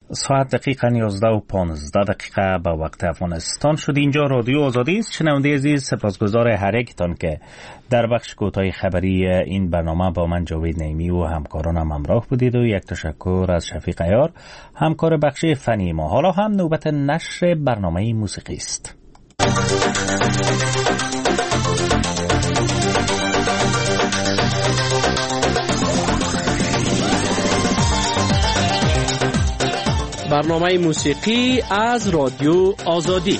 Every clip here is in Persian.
ساعت دقیقاً 11:15 به وقت افغانستان شد. اینجا رادیو آزادی است. شنونده عزیز، سپاسگزار هر یکتان که در بخش کوتاه خبری این برنامه با من جاوید نعیمی و همکارانم همراه بودید و یک تشکر از شفیق عیار، همکار بخش فنی ما. حالا هم نوبت نشر برنامه موسیقی است. برنامه موسیقی از رادیو آزادی.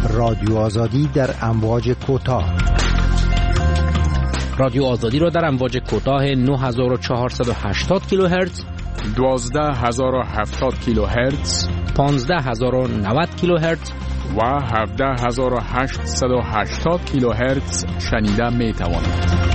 رادیو آزادی در امواج کوتاه. رادیو آزادی را در امواج کوتاه 9480 کیلوهرتز، 12070 کیلوهرتز، 15090 کیلوهرتز و 17880 کیلوهرتز شنیده می توانید.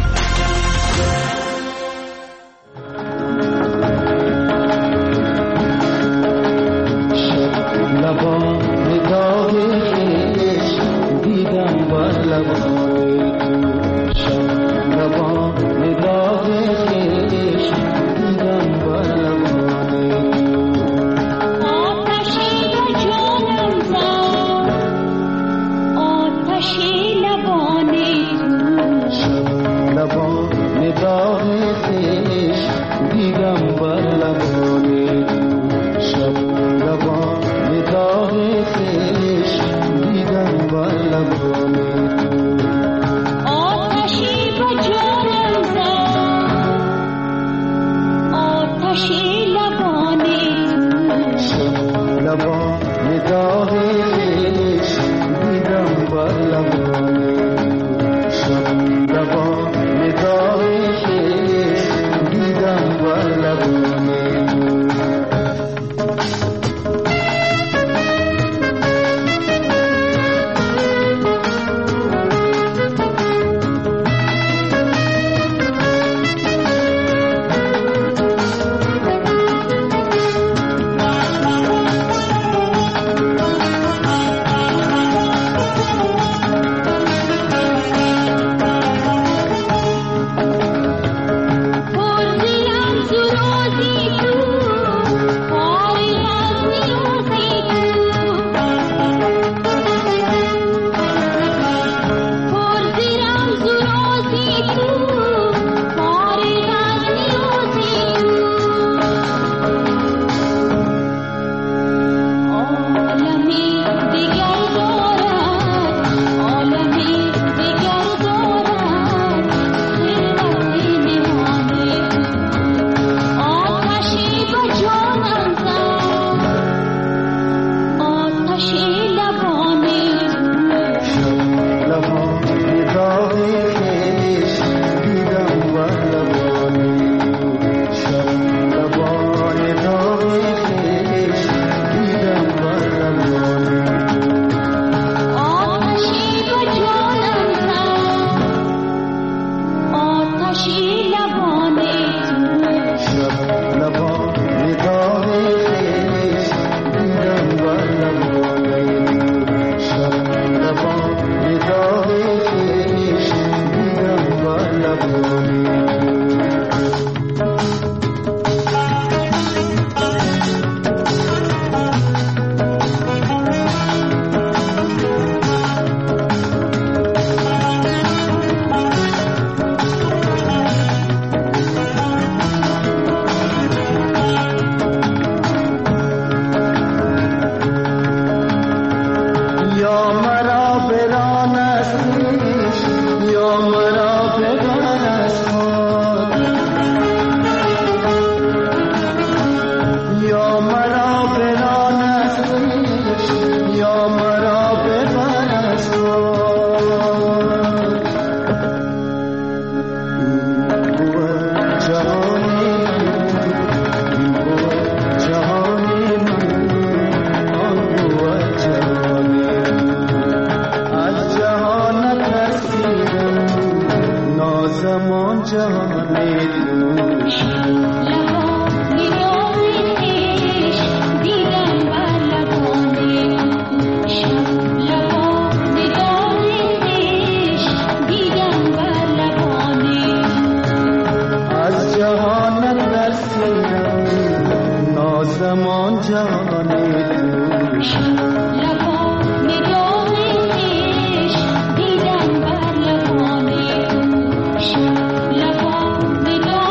لبان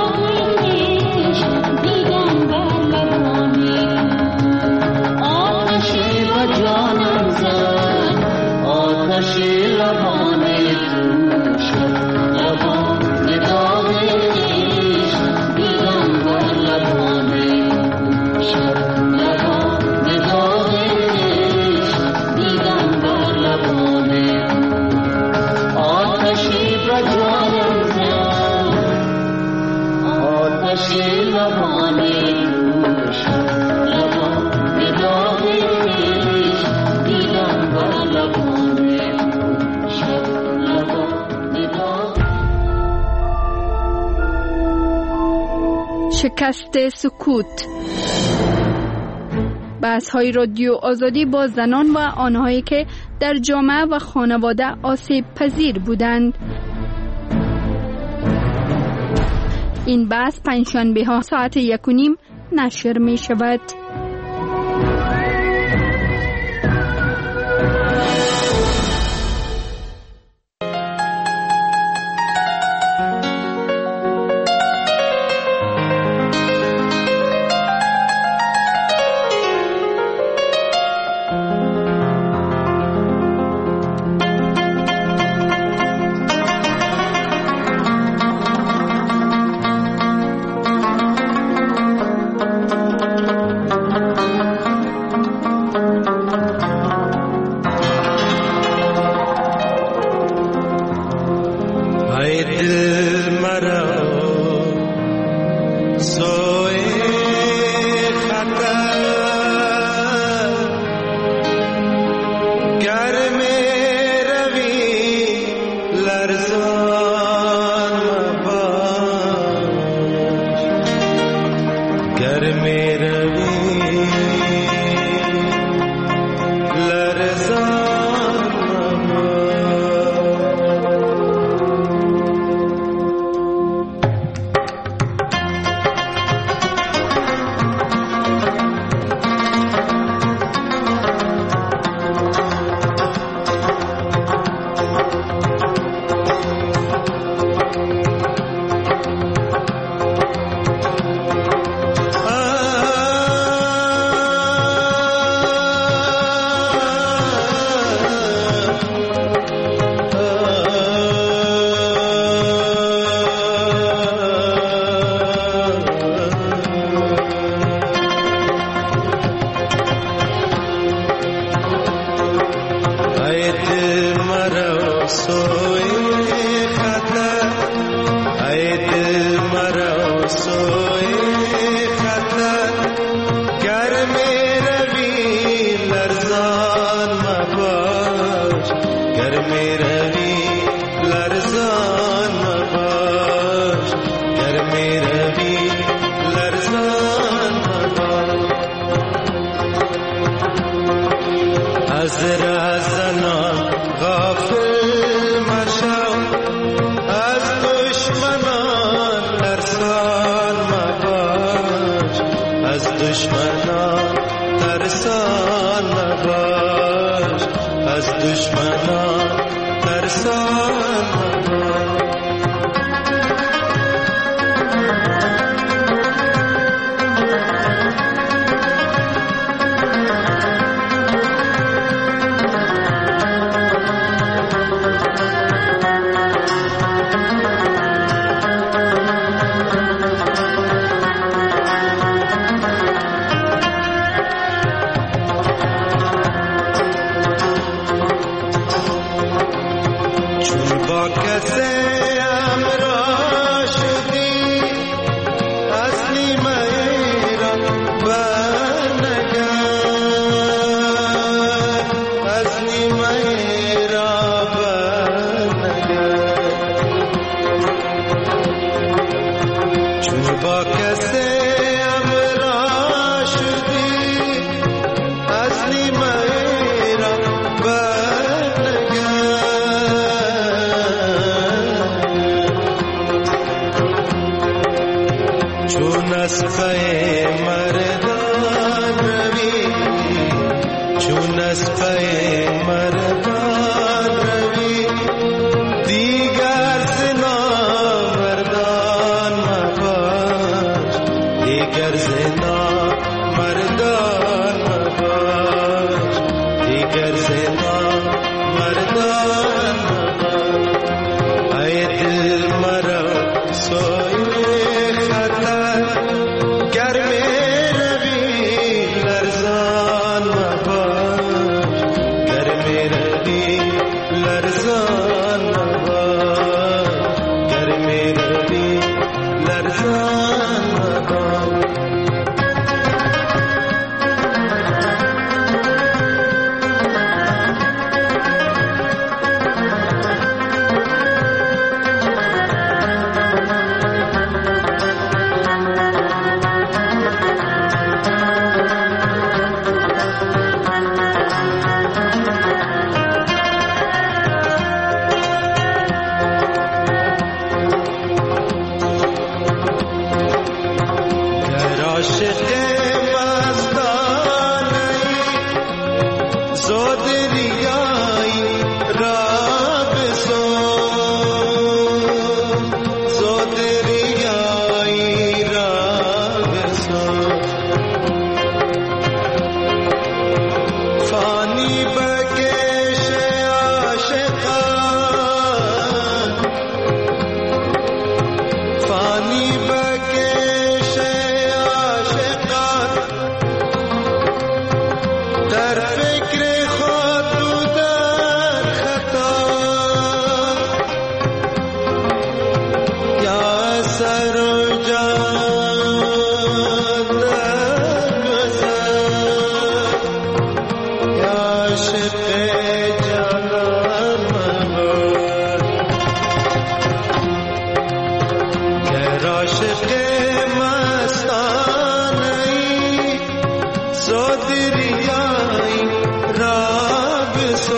شکست سکوت. بحث‌های رادیو آزادی با زنان و آنهایی که در جامعه و خانواده آسیب پذیر بودند. این بحث پنجشنبه‌ها ساعت 1:30 نشر می شود.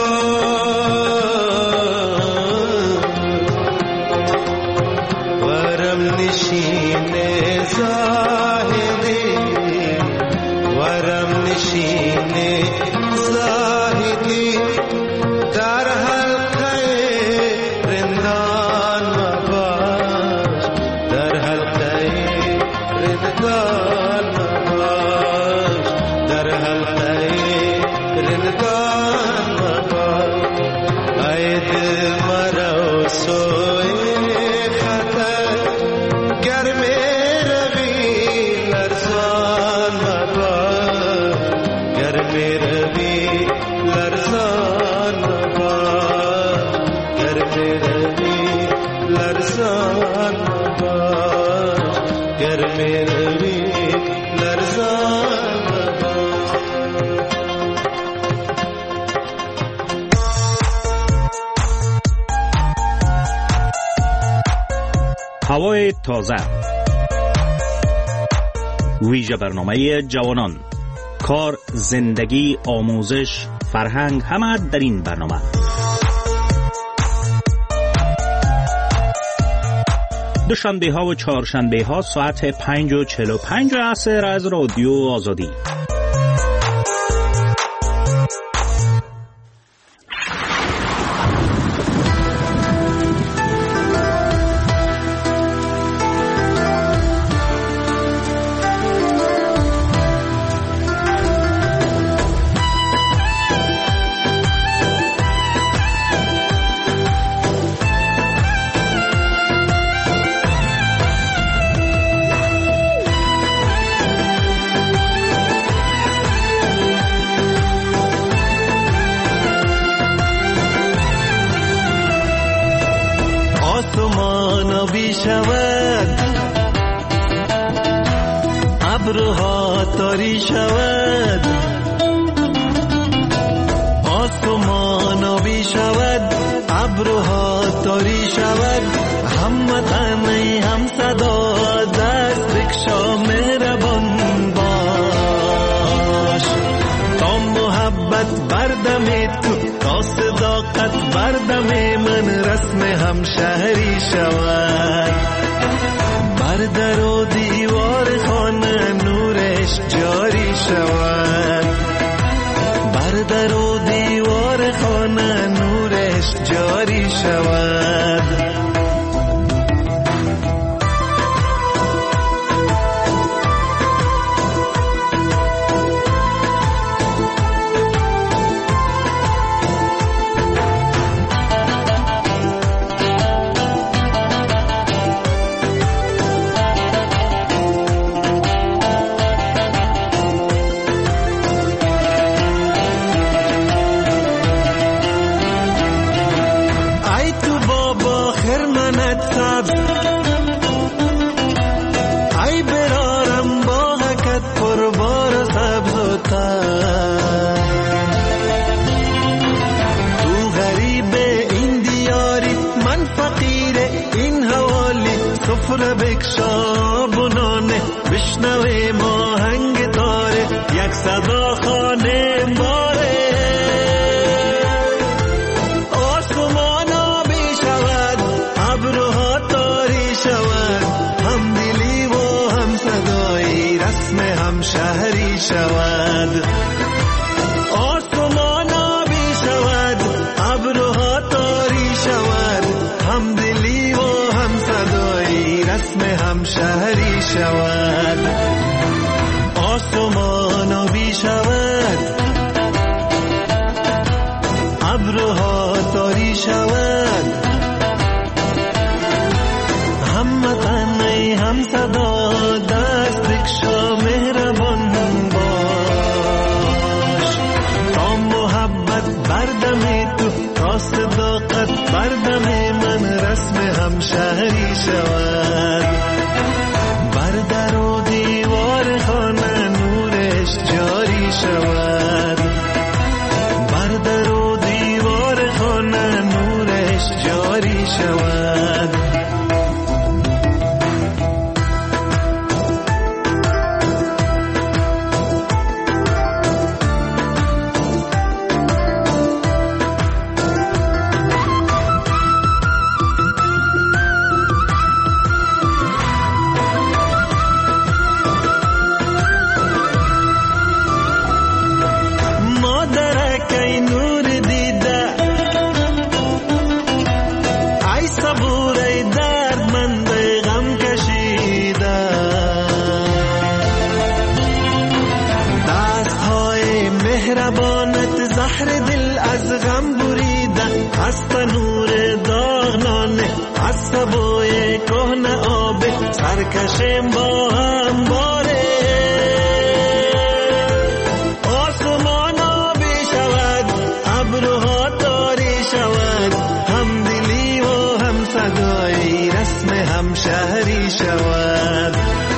هوای تازه، ویژه برنامه جوانان، کار، زندگی، آموزش، فرهنگ، همه در این برنامه. دوشنبه ها و چهارشنبه ها ساعت 5:45 عصر از رادیو آزادی. ابرها تاری شود، آسمان آبی شود، ابرها تاری شود، هموطن هم صدا دست بکشا مهربان باش، تا محبت بردم تو، تا صداقت بردم من، رسم همشهری شود، بر در و دیوار خانه نورش جاری شود، بر در و دیوار خانه نورش جاری شود. بکشا بنانه بشنوه ما هنگ داره، یک صدا خانه باره، آسمان آبی شود، ابرها تاری شود، هم دلی و هم صدایی، رسم هم شهری شود، آسمان آبی شود، ابرها تاری شود، هم دلی و هم صدایی، رسم هم شهری شود، آسمان آبی شود، ابرها تاری شود، هم وطن هم صدا دست بکشا مهربان باش، تا محبت بردم تو، تا صداقت بردم من، رسم هم شهری شود، بر در و دیوار خانه نورش جاری شود، بر در و دیوار خانه نورش جاری شود. از تنور داغنانه، از سبوی کهنه آب سرکشیم با هم باره. آسمان آبی شود، ابروها تاری شود، هم دلی و هم صدایی رسم هم شهری شود.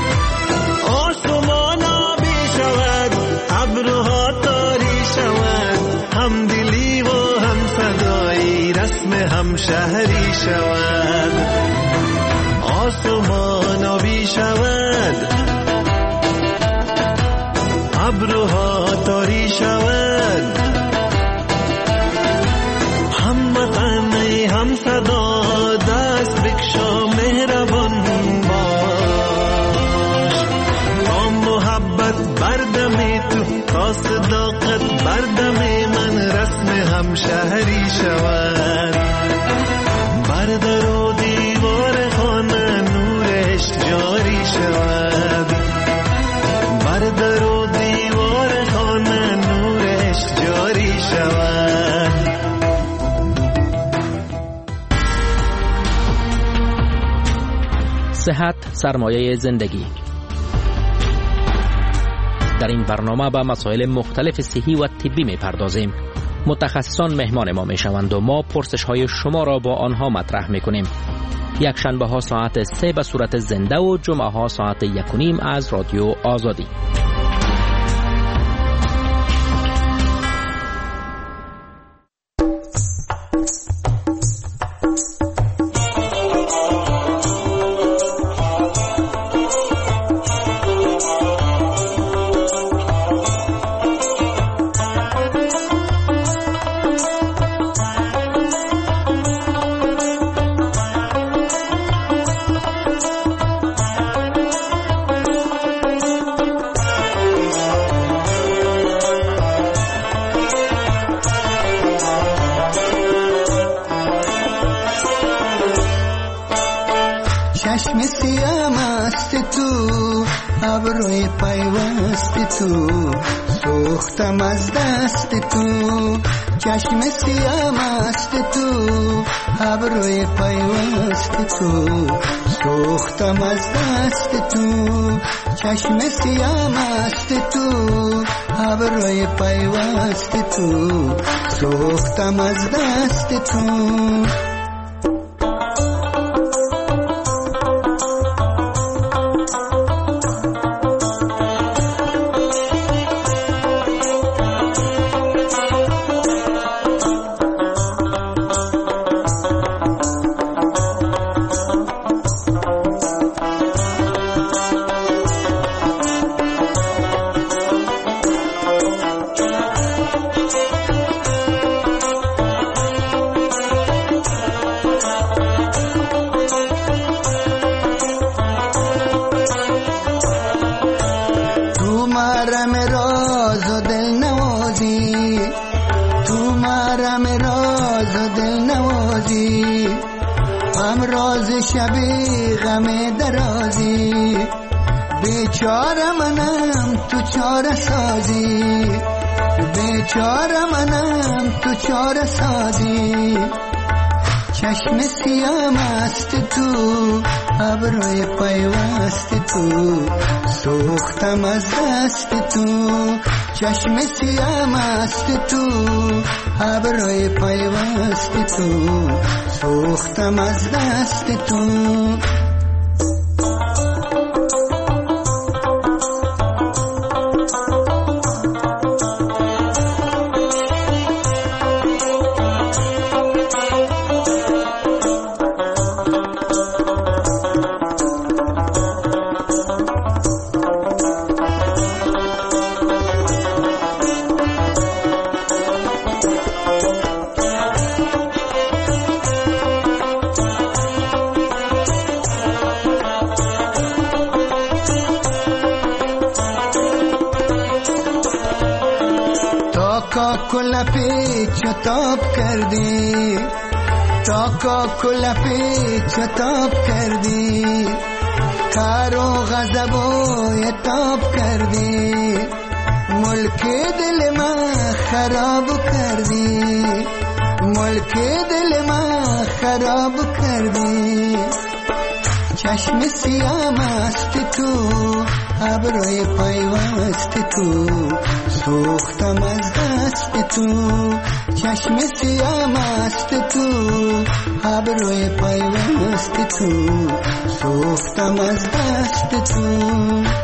آسمان آبی شود، ابروها تاری شود، هم دلی و هم صدایی رسم هم شهری شود. آسمان آبی شود، ابروها تاری شود، هم وطنی هم صدا، دست بکشا مهربان باش. تا محبت بردم تو، تا صداقت بردم من، رسم هم شهری شود. بردر و دیوار خانه نورش جاری شود، بردر و دیوار خانه نورش جاری شود. صحت سرمایه زندگی. در این برنامه به مسائل مختلف صحی و طبی می‌پردازیم. متخصصان مهمان ما میشوند و ما پرسش های شما را با آنها مطرح میکنیم. یک شنبه ها ساعت 3 به صورت زنده و جمعه ها ساعت 1:30 از رادیو آزادی. چشم سیام است تو، ابروی پیوست تو، سوختم از دست تو. چشم سیام است تو، ابروی پیوست تو، سوختم از دست تو. چشم سیام است تو، ابروی پیوست تو، سوختم از دست تو. شبی غم درازی، بیچاره منم تو چاره سازی، بیچاره منم تو چاره سازی. چشم سیام است تو، ابروی پیوست تو، سوختم از دست تو. چشم سیام است تو، ابروی پیوست تو، سوختم از دست تو. چتاب کردی تا کاکل پی چتاب کردی، کار و غضب و عتاب کردی، ملک دل من خراب کردی، ملک دل من خراب کردی. چشم سیاه مست تو، ابروی پیوست تو، سوختم از دست تو. چشم سیاه مست تو، ابروی پیوست تو، سوختم از دست تو.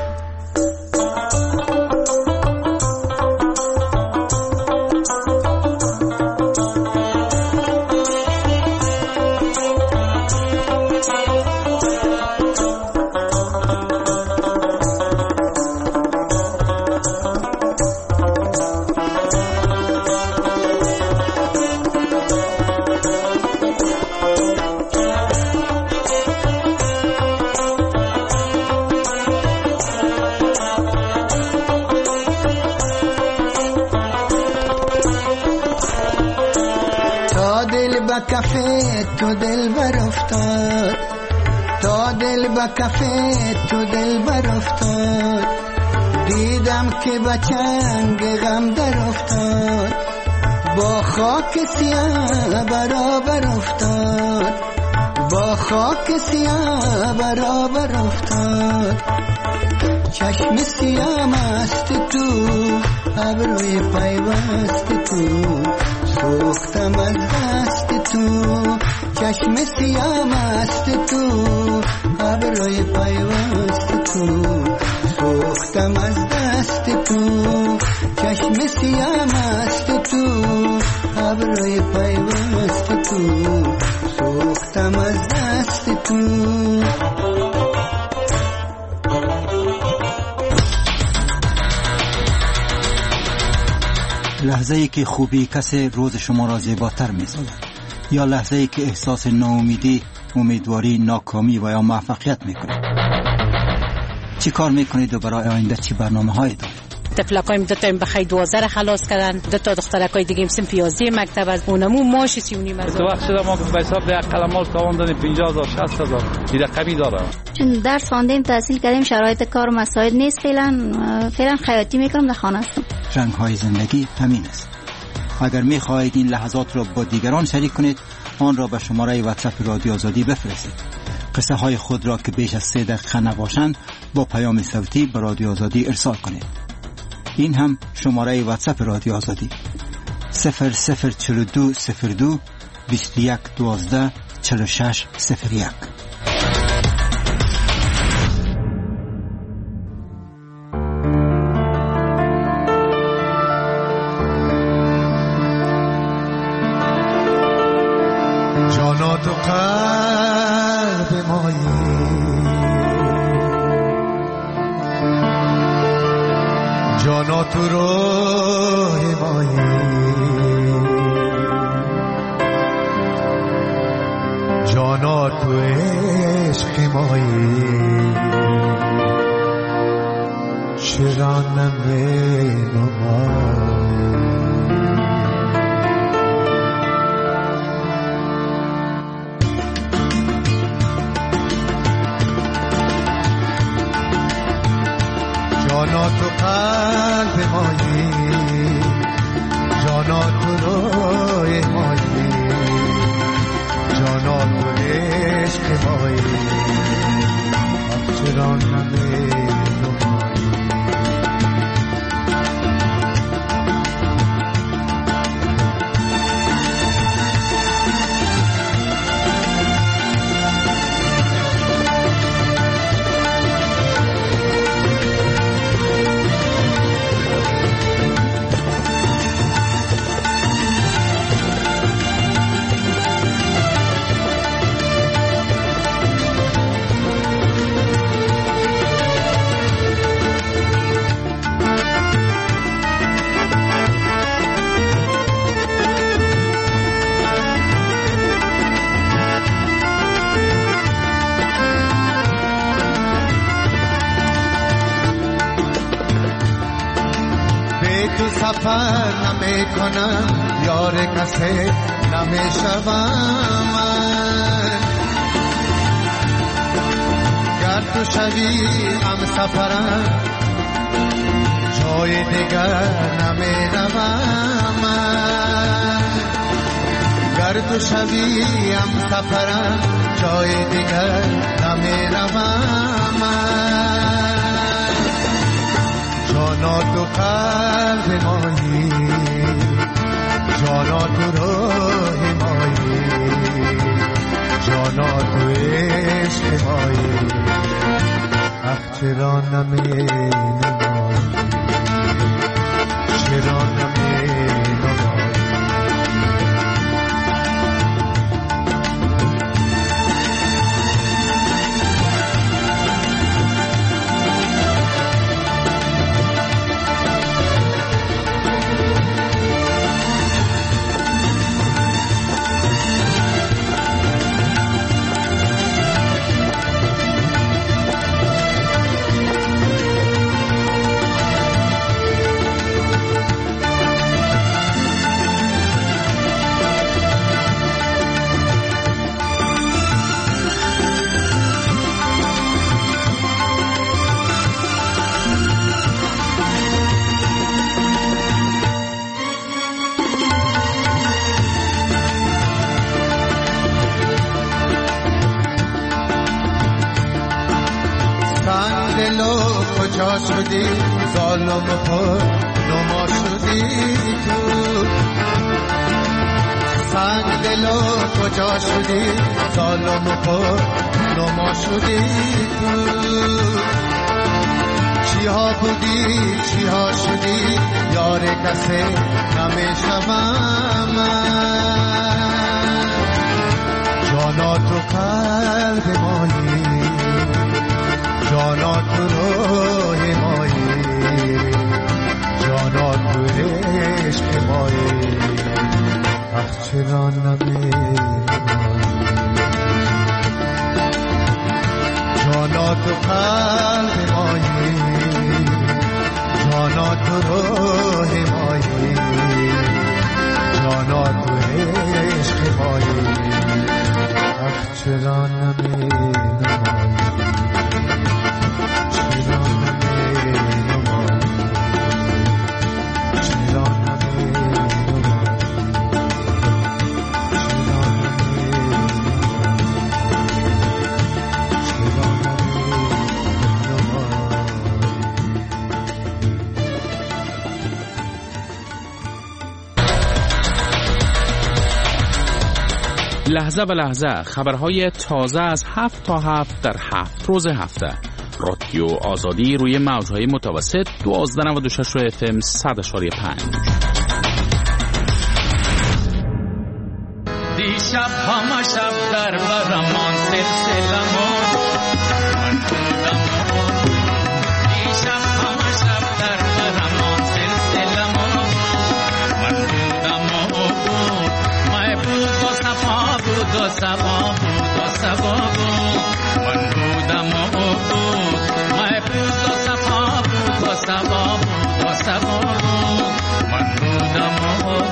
کفه تو دل بر افتاد، تا دل با کفه تو دل بر افتاد. دیدم که با چنگ غم در افتاد، با خاک سیاه برابر افتاد، با خاک سیاه برابر افتاد. چشم سیاه مست تو، ابروی پیوست تو، سوختم از دست تو. چشم سیاه مست تو، ابروی پیوست تو، سوختم از دست تو. چشم سیاه مست تو، ابروی پیوست تو، سوختم از دست تو. لحظه‌ای که خوبی کسی روز شما را زیباتر می‌سازد، یا لحظه‌ای که احساس ناامیدی، امیدواری، ناکامی و یا موفقیت می‌کنید. چی کار می‌کنید و برای آینده چی برنامه‌هایی دارید؟ طفلکایم دو تا بخیر 12 خلاص کردن، دو تا دخترکای دیگه سن پیازی مکتب از اونمو ماش 39 تو وقت شده ما به حساب یک قلمال تواندن 50000 60000 این رقمی داره. چون درس خواندیم، تحصیل کردیم، شرایط کار مساعد نیست. فعلا خیاطی میکنم، در خانه هستم. رنگ‌های زندگی همین است. اگر می‌خواهید این لحظات را با دیگران شریک کنید، آن را به شماره واتساپ رادیو آزادی بفرستید. قصه های خود را که بیش از 3 دقیقه نباشند با پیام صوتی به رادیو آزادی ارسال کنید. این هم شماره واتساپ رادیو آزادی 004202 2112 4601. جانا تو قلب مایی، جانا تو روح مایی، جانا تو عشق مایی، چرا نمینمایی. جانا تو قلب مایی، جانا تو روح مایی، جانا تو عشق مایی، چرا نمینمایی. سفر نمی کنم، یار کسی نمی شوم. گر تو شوی هم سفرم، جای دیگر نمی روم. اگر تو شوی هم سفرم جای دیگر نمیروم من. جانا تو قلب مایی، جانا تو روح مایی، جانا تو عشق مایی، چرا نمی چرا نمی کجا شدی ظالم خود نما شدی تو، سنگ دلو کجا شدی ظالم خود نما شدی تو. چیها بودی چیها شدی یار کسی نمیشم من. جانا تو قلب مایی، جانا تو روح مایی، جانا تو عشق مایی، چرا نمی جانا تو قلب مایی، جانا تو روح مایی، جانا تو عشق مایی، چرا نمی لحظه به لحظه خبرهای تازه از 7 تا 7 در 7 روز هفته. رادیو آزادی روی موجهای متوسط 1296 FM 100.5. دیشب همه شب در برمان سلسلمون من بودم، دیشب همه شب در برمان سلسلمون من بودم محبوب و صفا بود و صفا بود و صفا بود من بودم محبوب و صفا بود و صفا بود و صفا بود من بودم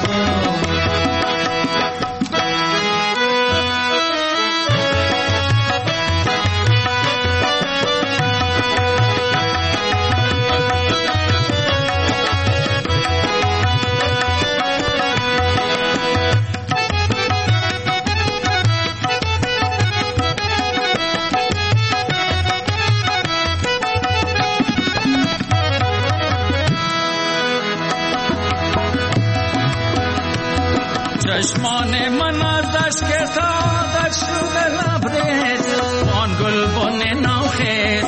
چشمان من از اشک سعادت شده لبریز آن گلبن نوخیز،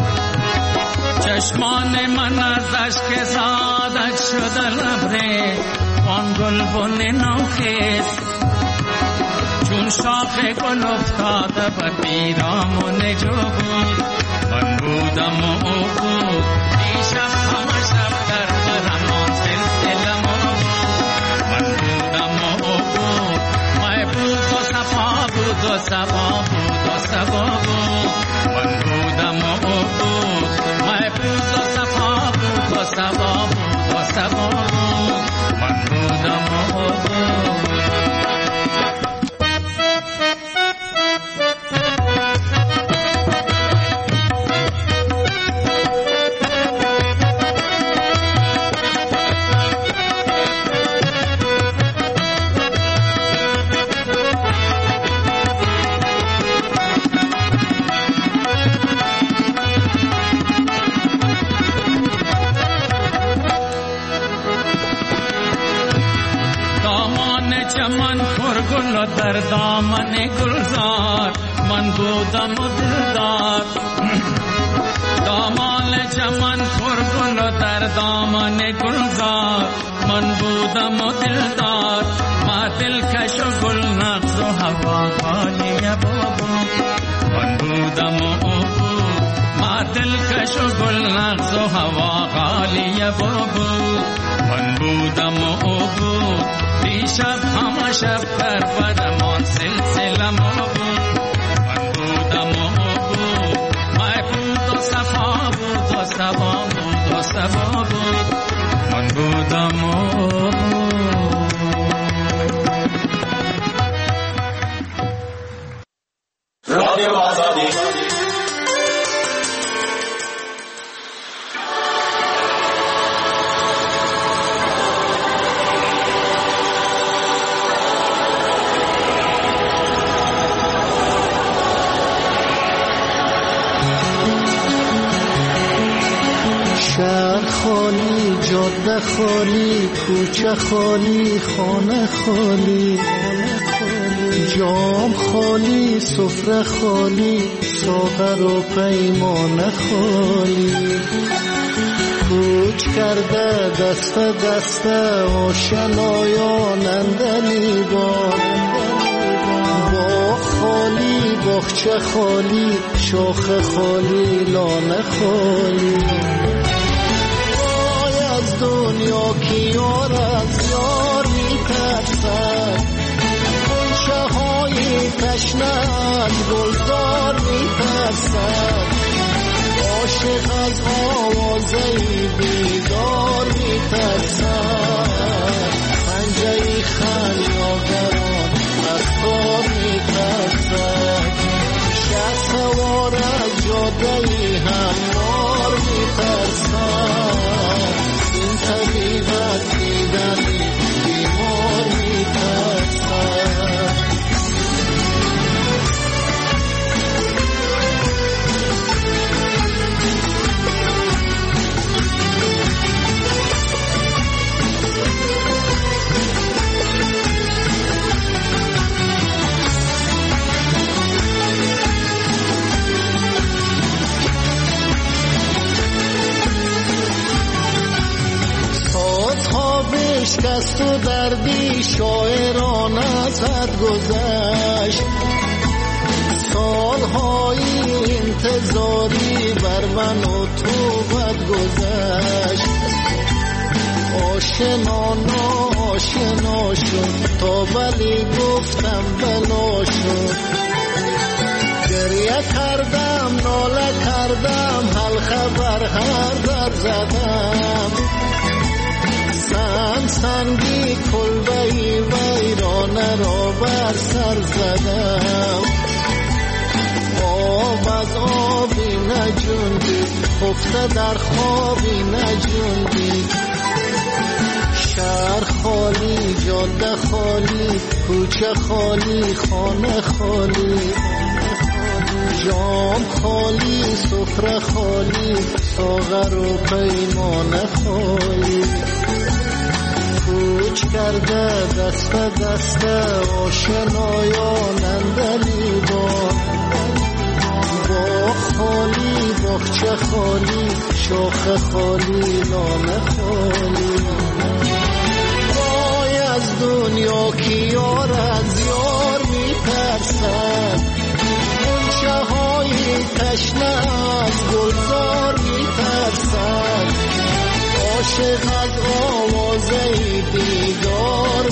چشمان من از اشک سعادت شده لبریز آن گلبن نوخیز، چون شاخ گل افتاده به پیرامون جو بود من بودم و او بود، دیشب همه شب در برمان سلسلمون من بودم و او بود، محبوب و صفا بود و صفا بود و صفا بود من بودم و او بود، محبوب و صفا بود و صفا بود و صفا بود من بودم و او بود. در دامن گلزار من بودم و دلدار دامال چمن پرگل و در دامن گلزار من بودم و دلدار ما دلکش و گل نغز و هوا غالی بابا من بودم و ما دلکش و گل نغز و هوا غالی بابا من بودم و دیشب همه شب پرورمان سلسله ما بود من بودم و محبود و صفا بود و صفا بود و صفا بود من بودم و رادیو آزادی شهر خالی، جاده خالی، کوچه خالی، خانه خالی، جام خالی، سفره خالی، ساغر و پیمانه خالی. کوچ کرده دست دست آشنایان اندلی باغ خالی، باغچه خالی، شاخ خالی، لانه خالی. دنیا کی یار از یار میترسد گلچه های تشنه از گلزار میترسد عاشق از آوازه بیدار میترسد پنجه خلیاگران از کار میترسد شه سوار از جاده هموار میترسد طبیبت دیدنی بیمار میترسد شکست و دردی شاعران از حد گذشت سالهای انتظاری بر من و تو بد گذشت آشنا ناآشنا شد تا ولی گفتم بلا شد گریه کردم ناله کردم حل خبر هر در زدم سنگی کلبهی ویرانه را بر سر زدم آب از آبی نجوندی خفته در خوابی نجوندی شهر خالی جاده خالی کوچه خالی خانه خالی جام خالی سفره خالی ساغر و پیمانه خالی کوچ کرده دست دست آشنایان اندلی باغ خالی باغچه خالی شاخ خالی لانه خالی وای از دنیا کی یار از یار میترسد گلچه های تشنه از گلزار میترسد عاشق از آوازه بیدار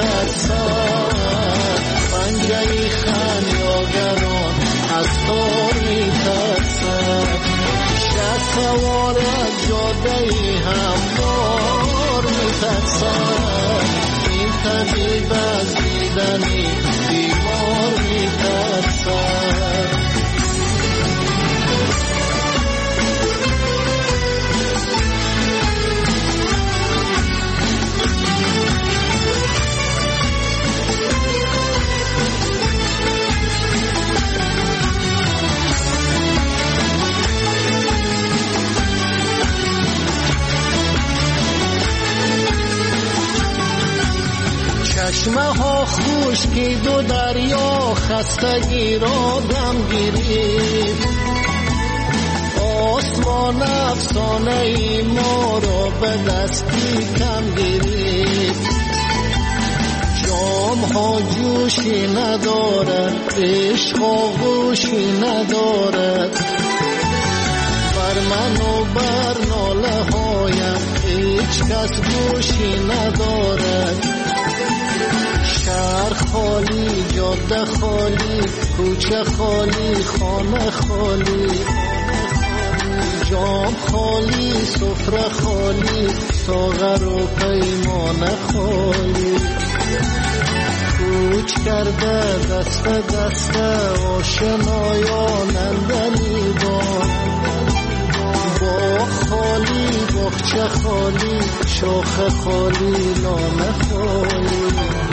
میترسد پنجه خلیاگران از تار میترسد شه سوار از جاده هموار میترسد این طبیب از دیدنی بیمار میترسد چشمه ها خوش خشکی دو دریا خستگی را دم گیرید. آسمان افسانه ای ما را به دستی کم گیرید. جام ها جوشی ندارد، عشق آغوشی ندارد. بر من و بر ناله هایم هیچ کس گوشی ندارد. شهر خالی، جاده خالی، کوچه خالی، خانه خالی. جام خالی، سفره خالی، ساغر و پیمانه خالی. کوچ کرده دست به دست آشنایان اندلیبان. باغ خالی، باغچه خالی، شاخه خالی، نامه خالی.